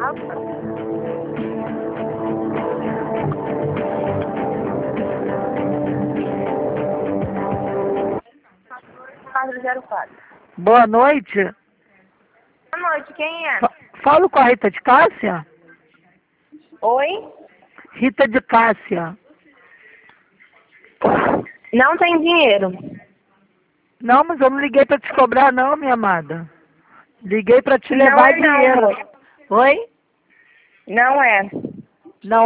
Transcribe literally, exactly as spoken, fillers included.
quatro zero quatro. Boa noite. Boa noite, quem é? Fa- Falo com a Rita de Cássia? Oi? Rita de Cássia. Não tem dinheiro. Não, mas eu não liguei pra te cobrar não, minha amada. Liguei pra te Não levar é não, dinheiro. moço. Oi? Não é.